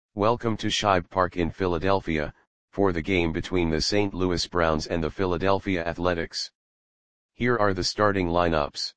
Welcome to Shibe Park in Philadelphia, for the game between the St. Louis Browns and the Philadelphia Athletics. Here are the starting lineups.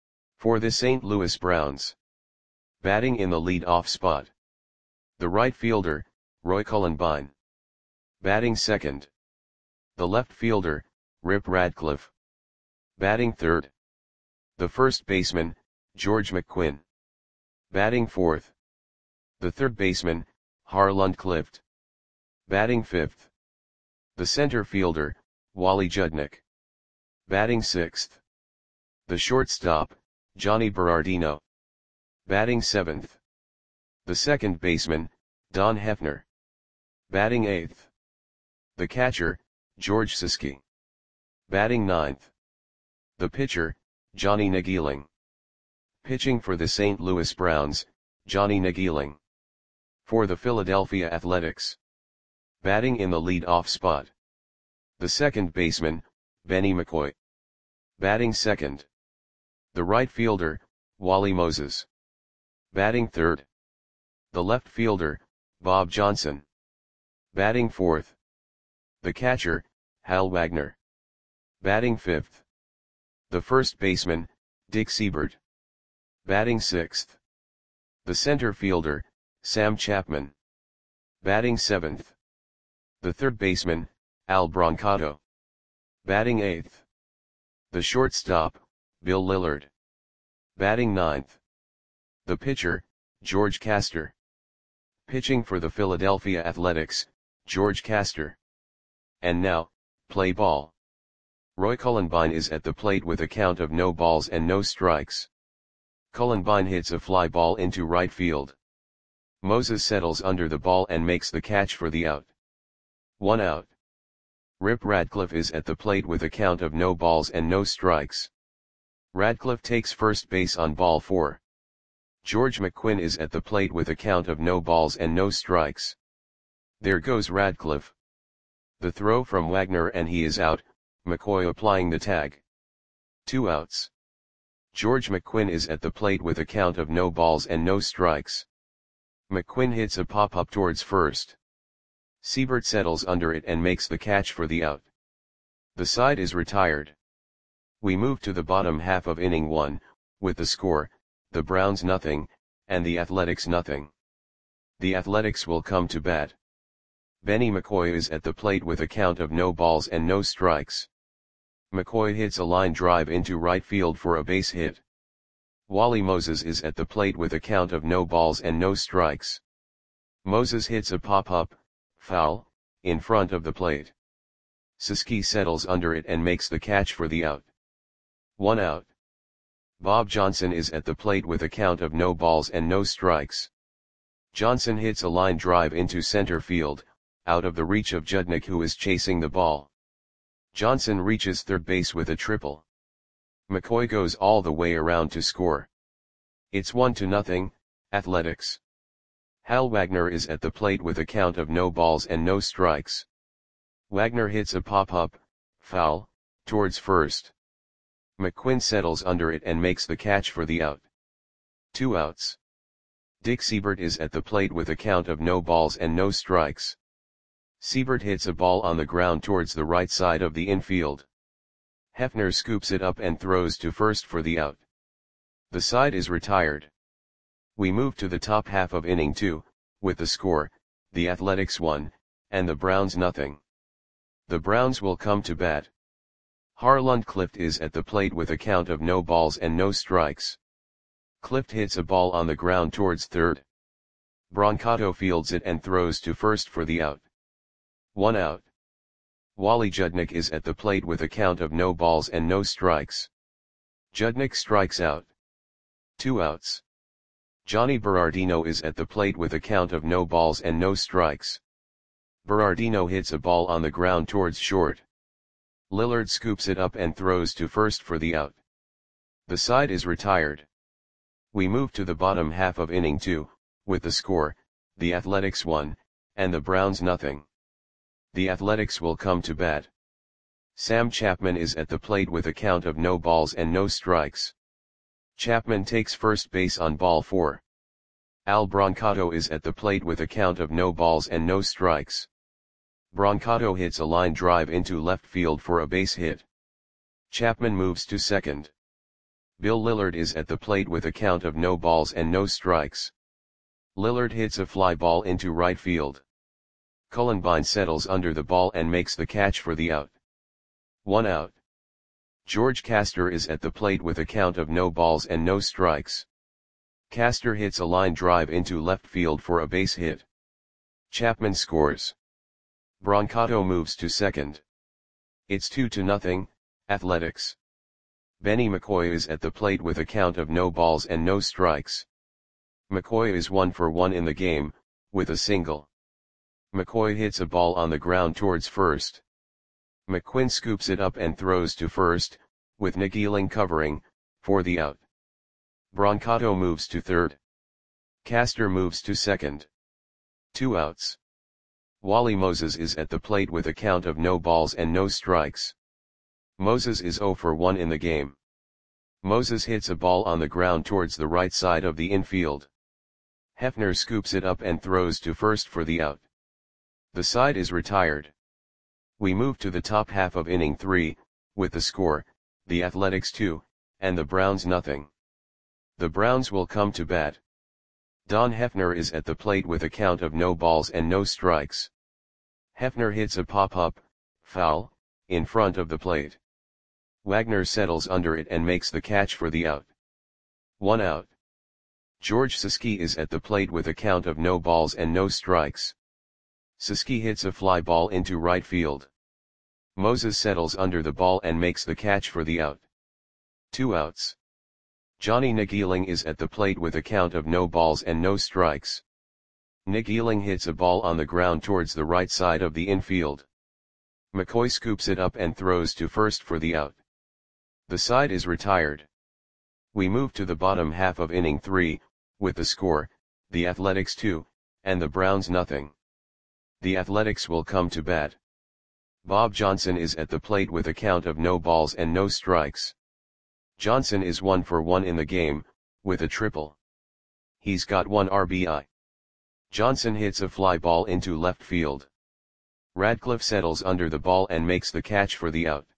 For the St. Louis Browns. Batting in the lead-off spot. The right fielder, Roy Cullenbine. Batting second. The left fielder, Rip Radcliffe. Batting third. The first baseman, George McQuinn. Batting fourth. The third baseman, Harland Clift. Batting fifth. The center fielder, Wally Judnick. Batting sixth. The shortstop, Johnny Berardino. Batting seventh. The second baseman, Don Hefner. Batting eighth. The catcher, George Siski. Batting ninth. The pitcher, Johnny Nagiling. Pitching for the St. Louis Browns, Johnny Nagiling. For the Philadelphia Athletics. Batting in the lead-off spot. The second baseman, Benny McCoy. Batting second. The right fielder, Wally Moses. Batting third. The left fielder, Bob Johnson. Batting fourth. The catcher, Hal Wagner. Batting fifth. The first baseman, Dick Siebert. Batting sixth. The center fielder, Sam Chapman. Batting seventh. The third baseman, Al Brancato. Batting eighth. The shortstop, Bill Lillard. Batting ninth. The pitcher, George Castor. Pitching for the Philadelphia Athletics, George Castor. And now, play ball. Roy Cullenbine is at the plate with a count of no balls and no strikes. Cullenbine hits a fly ball into right field. Moses settles under the ball and makes the catch for the out. 1 out. Rip Radcliffe is at the plate with a count of no balls and no strikes. Radcliffe takes first base on ball 4. George McQuinn is at the plate with a count of no balls and no strikes. There goes Radcliffe. The throw from Wagner and he is out, McCoy applying the tag. 2 outs. George McQuinn is at the plate with a count of no balls and no strikes. McQuinn hits a pop-up towards first. Siebert settles under it and makes the catch for the out. The side is retired. We move to the bottom half of inning 1, with the score, the Browns nothing, and the Athletics nothing. The Athletics will come to bat. Benny McCoy is at the plate with a count of no balls and no strikes. McCoy hits a line drive into right field for a base hit. Wally Moses is at the plate with a count of no balls and no strikes. Moses hits a pop-up, foul, in front of the plate. Siski settles under it and makes the catch for the out. 1 out. Bob Johnson is at the plate with a count of no balls and no strikes. Johnson hits a line drive into center field, out of the reach of Judnick who is chasing the ball. Johnson reaches third base with a triple. McCoy goes all the way around to score. It's 1-0, Athletics. Hal Wagner is at the plate with a count of no balls and no strikes. Wagner hits a pop-up, foul, towards first. McQuinn settles under it and makes the catch for the out. 2 outs. Dick Siebert is at the plate with a count of no balls and no strikes. Siebert hits a ball on the ground towards the right side of the infield. Hefner scoops it up and throws to first for the out. The side is retired. We move to the top half of inning 2, with the score, the Athletics 1, and the Browns nothing. The Browns will come to bat. Harland Clift is at the plate with a count of no balls and no strikes. Clift hits a ball on the ground towards third. Brancato fields it and throws to first for the out. 1 out. Wally Judnick is at the plate with a count of no balls and no strikes. Judnick strikes out. 2 outs. Johnny Berardino is at the plate with a count of no balls and no strikes. Berardino hits a ball on the ground towards short. Lillard scoops it up and throws to first for the out. The side is retired. We move to the bottom half of inning 2, with the score, the Athletics 1, and the Browns nothing. The Athletics will come to bat. Sam Chapman is at the plate with a count of no balls and no strikes. Chapman takes first base on ball 4. Al Brancato is at the plate with a count of no balls and no strikes. Brancato hits a line drive into left field for a base hit. Chapman moves to second. Bill Lillard is at the plate with a count of no balls and no strikes. Lillard hits a fly ball into right field. Cullenbine settles under the ball and makes the catch for the out. 1 out. George Castor is at the plate with a count of no balls and no strikes. Castor hits a line drive into left field for a base hit. Chapman scores. Brancato moves to second. It's 2-0, Athletics. Benny McCoy is at the plate with a count of no balls and no strikes. McCoy is 1 for 1 in the game, with a single. McCoy hits a ball on the ground towards first. McQuinn scoops it up and throws to first, with Nick Ealing covering, for the out. Brancato moves to third. Castor moves to second. 2 outs. Wally Moses is at the plate with a count of no balls and no strikes. Moses is 0 for 1 in the game. Moses hits a ball on the ground towards the right side of the infield. Hefner scoops it up and throws to first for the out. The side is retired. We move to the top half of inning 3, with the score, the Athletics 2, and the Browns nothing. The Browns will come to bat. Don Hefner is at the plate with a count of no balls and no strikes. Hefner hits a pop-up, foul, in front of the plate. Wagner settles under it and makes the catch for the out. 1 out. George Siski is at the plate with a count of no balls and no strikes. Siski hits a fly ball into right field. Moses settles under the ball and makes the catch for the out. 2 outs. Johnny Nick Ealing is at the plate with a count of no balls and no strikes. Nick Ealing hits a ball on the ground towards the right side of the infield. McCoy scoops it up and throws to first for the out. The side is retired. We move to the bottom half of inning 3, with the score, the Athletics 2, and the Browns nothing. The Athletics will come to bat. Bob Johnson is at the plate with a count of no balls and no strikes. Johnson is 1 for 1 in the game, with a triple. He's got 1 RBI. Johnson hits a fly ball into left field. Radcliffe settles under the ball and makes the catch for the out.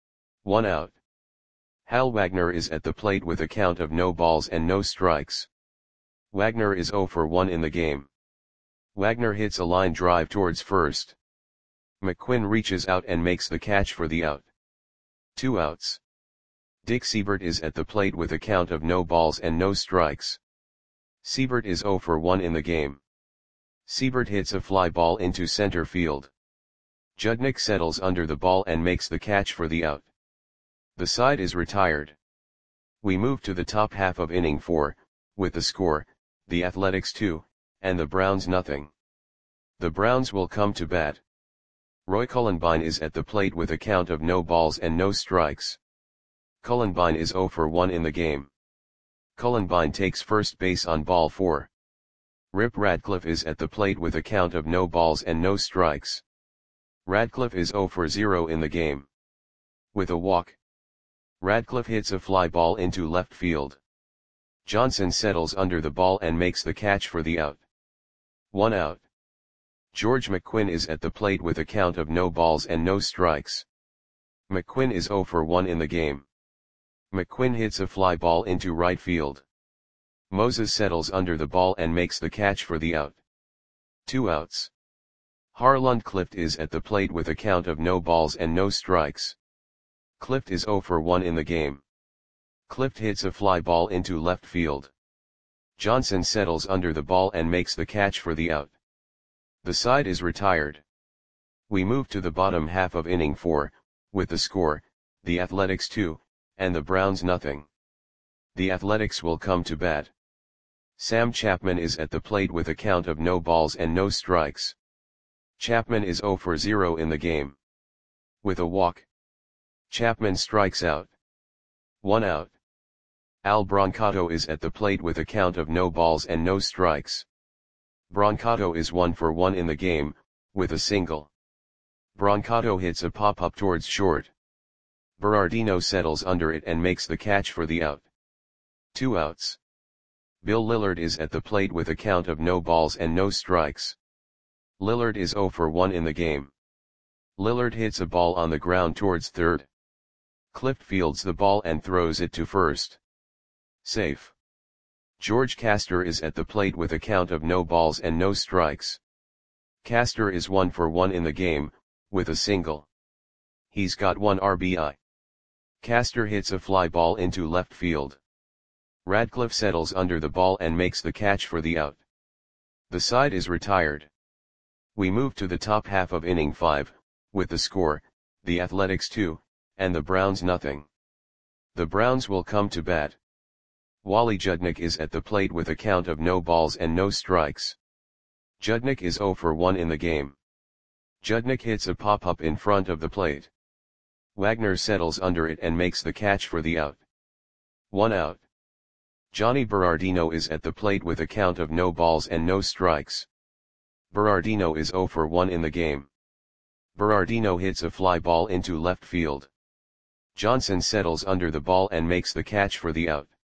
1 out. Hal Wagner is at the plate with a count of no balls and no strikes. Wagner is 0 for 1 in the game. Wagner hits a line drive towards first. McQuinn reaches out and makes the catch for the out. 2 outs. Dick Siebert is at the plate with a count of no balls and no strikes. Siebert is 0 for 1 in the game. Siebert hits a fly ball into center field. Judnick settles under the ball and makes the catch for the out. The side is retired. We move to the top half of inning 4, with the score, the Athletics 2, and the Browns nothing. The Browns will come to bat. Roy Cullenbine is at the plate with a count of no balls and no strikes. Cullenbine is 0 for 1 in the game. Cullenbine takes first base on ball 4. Rip Radcliffe is at the plate with a count of no balls and no strikes. Radcliffe is 0 for 0 in the game. With a walk. Radcliffe hits a fly ball into left field. Johnson settles under the ball and makes the catch for the out. 1 out. George McQuinn is at the plate with a count of no balls and no strikes. McQuinn is 0 for 1 in the game. McQuinn hits a fly ball into right field. Moses settles under the ball and makes the catch for the out. 2 outs. Harland Clift is at the plate with a count of no balls and no strikes. Clift is 0 for 1 in the game. Clift hits a fly ball into left field. Johnson settles under the ball and makes the catch for the out. The side is retired. We move to the bottom half of inning 4, with the score, the Athletics 2, and the Browns nothing. The Athletics will come to bat. Sam Chapman is at the plate with a count of no balls and no strikes. Chapman is 0 for 0 in the game. With a walk. Chapman strikes out. 1 out. Al Brancato is at the plate with a count of no balls and no strikes. Brancato is 1 for 1 in the game, with a single. Brancato hits a pop-up towards short. Berardino settles under it and makes the catch for the out. 2 outs. Bill Lillard is at the plate with a count of no balls and no strikes. Lillard is 0 for 1 in the game. Lillard hits a ball on the ground towards third. Clift fields the ball and throws it to first. Safe. George Castor is at the plate with a count of no balls and no strikes. Castor is 1 for 1 in the game, with a single. He's got 1 RBI. Castor hits a fly ball into left field. Radcliffe settles under the ball and makes the catch for the out. The side is retired. We move to the top half of inning 5, with the score, the Athletics 2, and the Browns nothing. The Browns will come to bat. Wally Judnick is at the plate with a count of no balls and no strikes. Judnick is 0 for 1 in the game. Judnick hits a pop-up in front of the plate. Wagner settles under it and makes the catch for the out. 1 out. Johnny Berardino is at the plate with a count of no balls and no strikes. Berardino is 0 for 1 in the game. Berardino hits a fly ball into left field. Johnson settles under the ball and makes the catch for the out.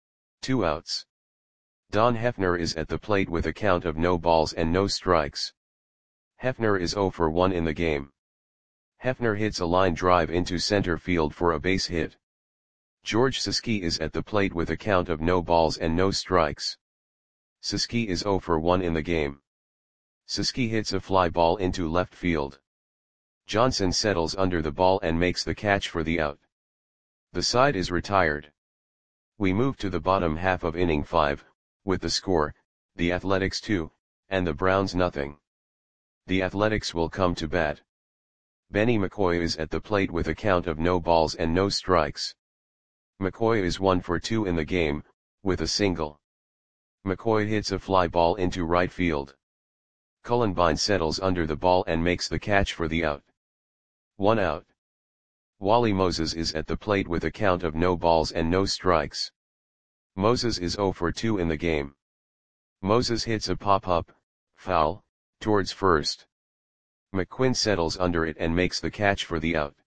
2 outs. Don Hefner is at the plate with a count of no balls and no strikes. Hefner is 0 for 1 in the game. Hefner hits a line drive into center field for a base hit. George Siski is at the plate with a count of no balls and no strikes. Siski is 0 for 1 in the game. Siski hits a fly ball into left field. Johnson settles under the ball and makes the catch for the out. The side is retired. We move to the bottom half of inning 5, with the score, the Athletics 2, and the Browns nothing. The Athletics will come to bat. Benny McCoy is at the plate with a count of no balls and no strikes. McCoy is 1 for 2 in the game, with a single. McCoy hits a fly ball into right field. Cullenbine settles under the ball and makes the catch for the out. 1 out. Wally Moses is at the plate with a count of no balls and no strikes. Moses is 0 for 2 in the game. Moses hits a pop-up, foul, towards first. McQuinn settles under it and makes the catch for the out.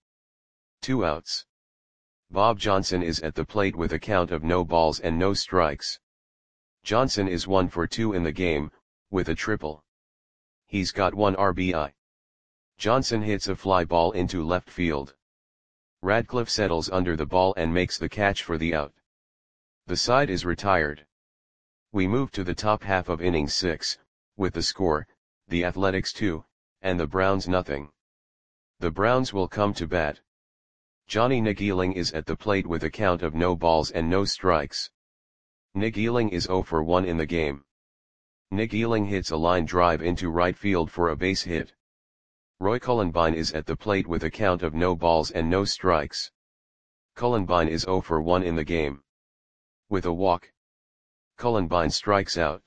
2 outs. Bob Johnson is at the plate with a count of no balls and no strikes. Johnson is 1 for 2 in the game, with a triple. He's got 1 RBI. Johnson hits a fly ball into left field. Radcliffe settles under the ball and makes the catch for the out. The side is retired. We move to the top half of inning 6, with the score, the Athletics 2, and the Browns nothing. The Browns will come to bat. Johnny Nagieling is at the plate with a count of no balls and no strikes. Nagieling is 0 for 1 in the game. Nagieling hits a line drive into right field for a base hit. Roy Cullenbine is at the plate with a count of no balls and no strikes. Cullenbine is 0 for 1 in the game. With a walk. Cullenbine strikes out.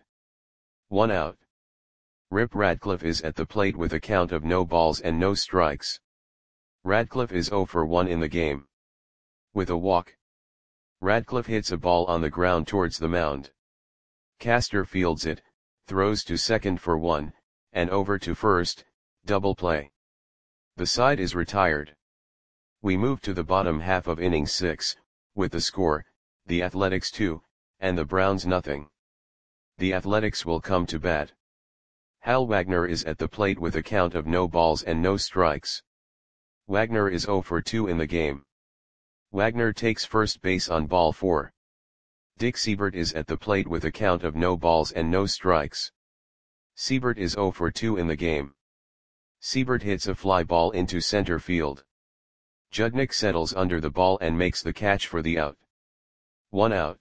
1 out. Rip Radcliffe is at the plate with a count of no balls and no strikes. Radcliffe is 0 for 1 in the game. With a walk. Radcliffe hits a ball on the ground towards the mound. Castor fields it, throws to second for 1, and over to first, double play. The side is retired. We move to the bottom half of inning 6, with the score, the Athletics 2, and the Browns nothing. The Athletics will come to bat. Hal Wagner is at the plate with a count of no balls and no strikes. Wagner is 0 for 2 in the game. Wagner takes first base on ball 4. Dick Siebert is at the plate with a count of no balls and no strikes. Siebert is 0 for 2 in the game. Siebert hits a fly ball into center field. Judnick settles under the ball and makes the catch for the out. 1 out.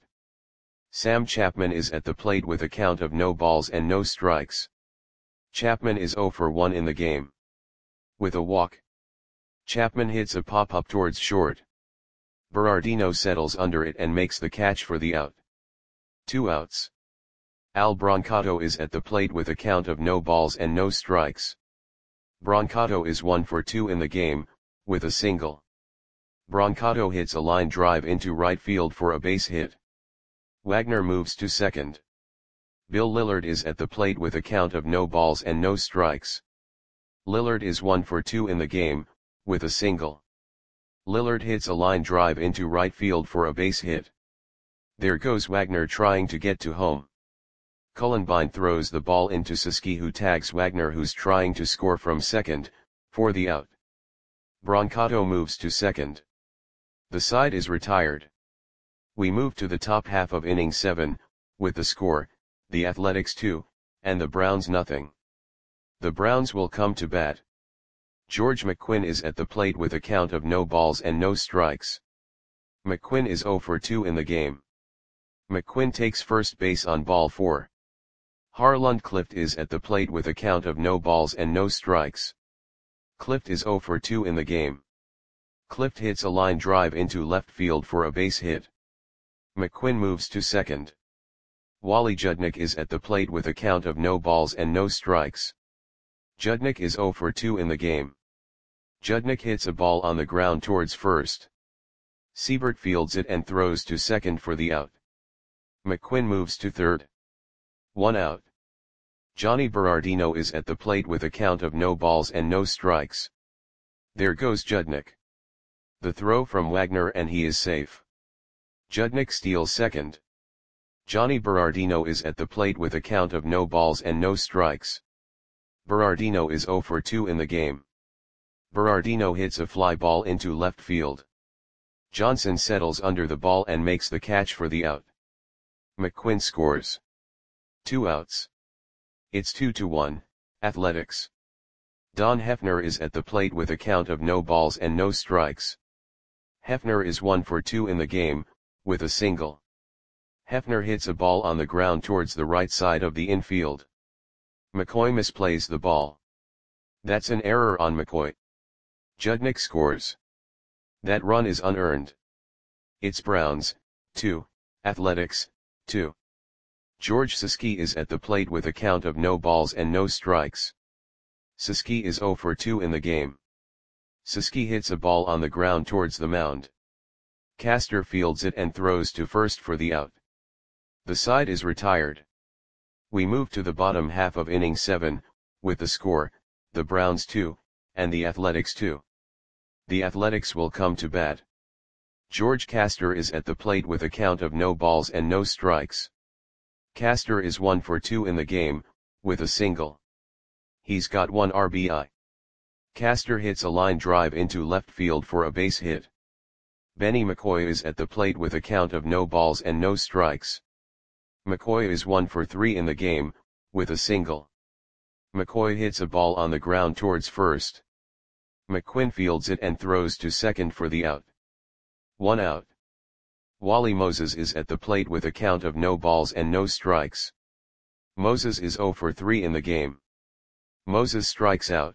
Sam Chapman is at the plate with a count of no balls and no strikes. Chapman is 0 for 1 in the game. With a walk. Chapman hits a pop-up towards short. Berardino settles under it and makes the catch for the out. 2 outs. Al Brancato is at the plate with a count of no balls and no strikes. Brancato is 1 for 2 in the game, with a single. Brancato hits a line drive into right field for a base hit. Wagner moves to second. Bill Lillard is at the plate with a count of no balls and no strikes. Lillard is 1 for 2 in the game, with a single. Lillard hits a line drive into right field for a base hit. There goes Wagner trying to get to home. Cullenbine throws the ball into Suski, who tags Wagner, who's trying to score from second, for the out. Brancato moves to second. The side is retired. We move to the top half of inning 7, with the score, the Athletics 2, and the Browns nothing. The Browns will come to bat. George McQuinn is at the plate with a count of no balls and no strikes. McQuinn is 0 for 2 in the game. McQuinn takes first base on ball 4. Harland Clift is at the plate with a count of no balls and no strikes. Clift is 0 for 2 in the game. Clift hits a line drive into left field for a base hit. McQuinn moves to second. Wally Judnick is at the plate with a count of no balls and no strikes. Judnick is 0 for 2 in the game. Judnick hits a ball on the ground towards first. Siebert fields it and throws to second for the out. McQuinn moves to third. 1 out. Johnny Berardino is at the plate with a count of no balls and no strikes. There goes Judnick. The throw from Wagner and he is safe. Judnick steals second. Johnny Berardino is at the plate with a count of no balls and no strikes. Berardino is 0 for 2 in the game. Berardino hits a fly ball into left field. Johnson settles under the ball and makes the catch for the out. McQuinn scores. 2 outs. It's 2-1, Athletics. Don Hefner is at the plate with a count of no balls and no strikes. Hefner is 1 for 2 in the game, with a single. Hefner hits a ball on the ground towards the right side of the infield. McCoy misplays the ball. That's an error on McCoy. Judnick scores. That run is unearned. It's Browns, 2, Athletics, 2. George Suski is at the plate with a count of no balls and no strikes. Suski is 0 for 2 in the game. Suski hits a ball on the ground towards the mound. Castor fields it and throws to first for the out. The side is retired. We move to the bottom half of inning 7, with the score, the Browns 2, and the Athletics 2. The Athletics will come to bat. George Castor is at the plate with a count of no balls and no strikes. Castor is 1 for 2 in the game, with a single. He's got 1 RBI. Castor hits a line drive into left field for a base hit. Benny McCoy is at the plate with a count of no balls and no strikes. McCoy is 1 for 3 in the game, with a single. McCoy hits a ball on the ground towards first. McQuinn fields it and throws to second for the out. 1 out. Wally Moses is at the plate with a count of no balls and no strikes. Moses is 0 for 3 in the game. Moses strikes out.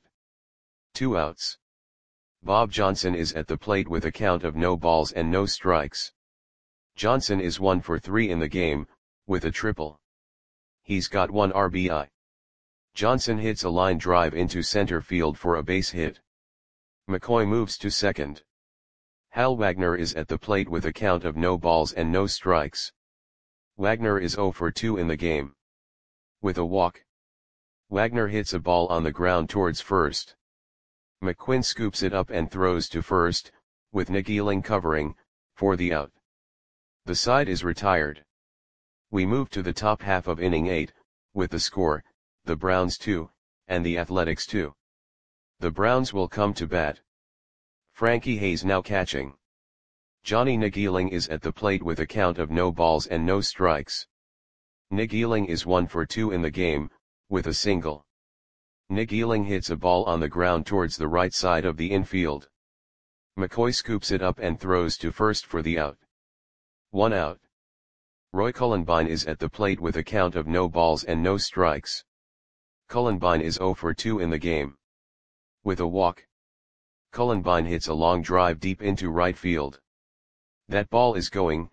2 outs. Bob Johnson is at the plate with a count of no balls and no strikes. Johnson is 1 for 3 in the game, with a triple. He's got 1 RBI. Johnson hits a line drive into center field for a base hit. McCoy moves to second. Hal Wagner is at the plate with a count of no balls and no strikes. Wagner is 0 for 2 in the game. With a walk. Wagner hits a ball on the ground towards first. McQuinn scoops it up and throws to first, with Nagieling covering, for the out. The side is retired. We move to the top half of inning 8, with the score, the Browns 2, and the Athletics 2. The Browns will come to bat. Frankie Hayes now catching. Johnny Nagieling is at the plate with a count of no balls and no strikes. Nagieling is 1 for 2 in the game, with a single. Nagieling hits a ball on the ground towards the right side of the infield. McCoy scoops it up and throws to first for the out. 1 out. Roy Cullenbine is at the plate with a count of no balls and no strikes. Cullenbine is 0 for 2 in the game. With a walk. Cullenbine hits a long drive deep into right field. That ball is gone.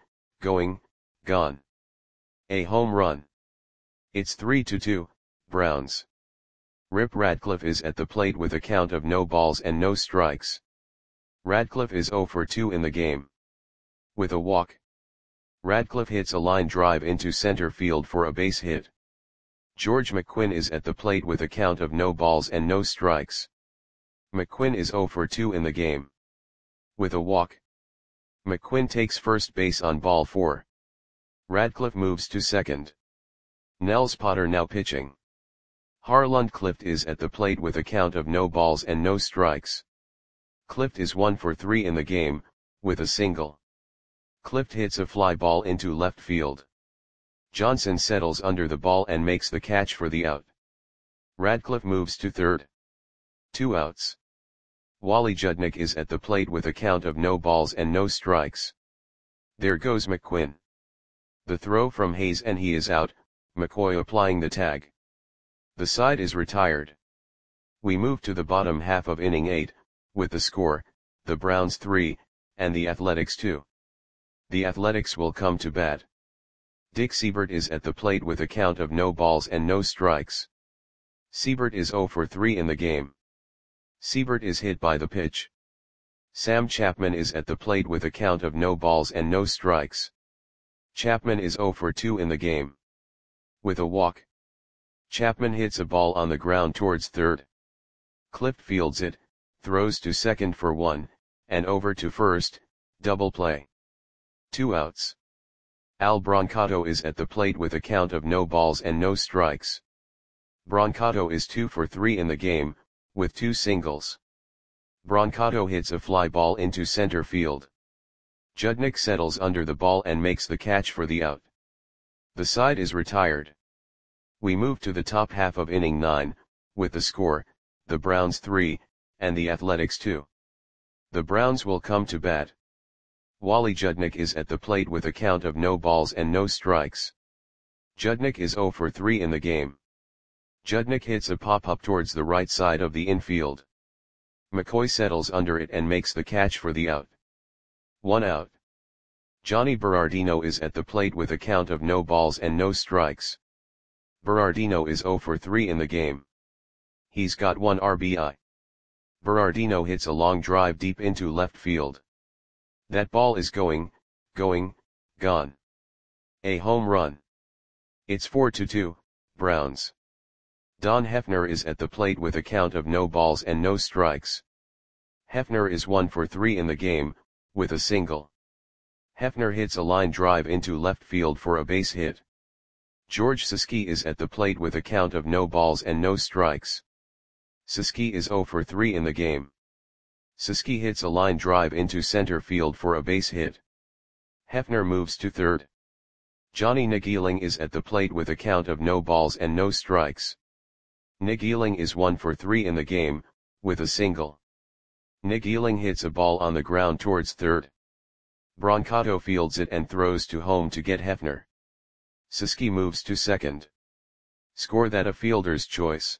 A home run. It's 3-2, Browns. Rip Radcliffe is at the plate with a count of no balls and no strikes. Radcliffe is 0 for 2 in the game. With a walk. Radcliffe hits a line drive into center field for a base hit. George McQuinn is at the plate with a count of no balls and no strikes. McQuinn is 0 for 2 in the game. With a walk. McQuinn takes first base on ball 4. Radcliffe moves to second. Nels Potter now pitching. Harlund Clift is at the plate with a count of no balls and no strikes. Clift is 1 for 3 in the game, with a single. Clift hits a fly ball into left field. Johnson settles under the ball and makes the catch for the out. Radcliffe moves to third. 2 outs. Wally Judnick is at the plate with a count of no balls and no strikes. There goes McQuinn. The throw from Hayes and he is out, McCoy applying the tag. The side is retired. We move to the bottom half of inning 8, with the score, the Browns 3, and the Athletics 2. The Athletics will come to bat. Dick Seibert is at the plate with a count of no balls and no strikes. Seibert is 0 for 3 in the game. Seibert is hit by the pitch. Sam Chapman is at the plate with a count of no balls and no strikes. Chapman is 0 for 2 in the game. With a walk. Chapman hits a ball on the ground towards third. Clift fields it, throws to second for 1, and over to first, double play. 2 outs. Al Brancato is at the plate with a count of no balls and no strikes. Brancato is 2 for 3 in the game, with 2 singles. Brancato hits a fly ball into center field. Judnick settles under the ball and makes the catch for the out. The side is retired. We move to the top half of inning 9, with the score, the Browns 3, and the Athletics 2. The Browns will come to bat. Wally Judnick is at the plate with a count of no balls and no strikes. Judnick is 0 for 3 in the game. Judnick hits a pop-up towards the right side of the infield. McCoy settles under it and makes the catch for the out. 1 out. Johnny Berardino is at the plate with a count of no balls and no strikes. Berardino is 0 for 3 in the game. He's got 1 RBI. Berardino hits a long drive deep into left field. That ball is gone. A home run. It's 4-2, Browns. Don Hefner is at the plate with a count of no balls and no strikes. Hefner is 1 for 3 in the game, with a single. Hefner hits a line drive into left field for a base hit. George Siski is at the plate with a count of no balls and no strikes. Siski is 0 for 3 in the game. Siski hits a line drive into center field for a base hit. Hefner moves to third. Johnny Nageeling is at the plate with a count of no balls and no strikes. Nageeling is 1 for 3 in the game, with a single. Nageeling hits a ball on the ground towards third. Brancato fields it and throws to home to get Hefner. Siski moves to second. Score that a fielder's choice.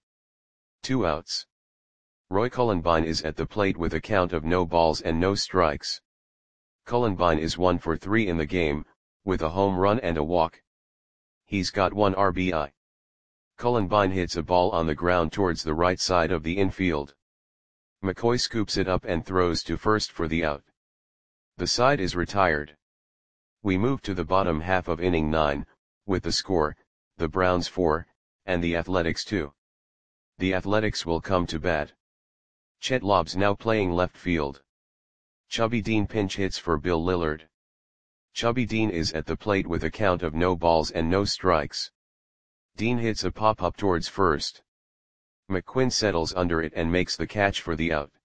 2 outs. Roy Cullenbine is at the plate with a count of no balls and no strikes. Cullenbine is 1 for 3 in the game, with a home run and a walk. He's got 1 RBI. Cullenbine hits a ball on the ground towards the right side of the infield. McCoy scoops it up and throws to first for the out. The side is retired. We move to the bottom half of inning 9, with the score, the Browns 4, and the Athletics 2. The Athletics will come to bat. Chet Lobbs now playing left field. Chubby Dean pinch hits for Bill Lillard. Chubby Dean is at the plate with a count of no balls and no strikes. Dean hits a pop-up towards first. McQuinn settles under it and makes the catch for the out.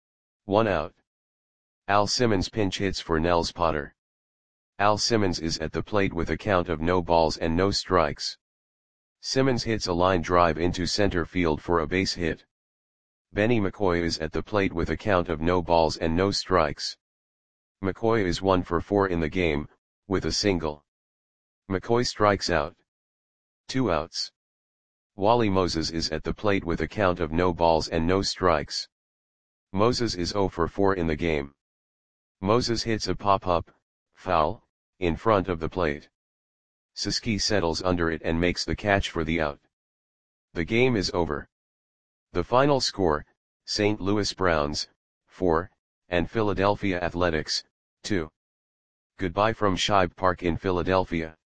1 out. Al Simmons pinch hits for Nels Potter. Al Simmons is at the plate with a count of no balls and no strikes. Simmons hits a line drive into center field for a base hit. Benny McCoy is at the plate with a count of no balls and no strikes. McCoy is 1 for 4 in the game, with a single. McCoy strikes out. 2 outs. Wally Moses is at the plate with a count of no balls and no strikes. Moses is 0 for 4 in the game. Moses hits a pop-up, foul, in front of the plate. Siski settles under it and makes the catch for the out. The game is over. The final score, St. Louis Browns, 4, and Philadelphia Athletics, 2. Goodbye from Shibe Park in Philadelphia.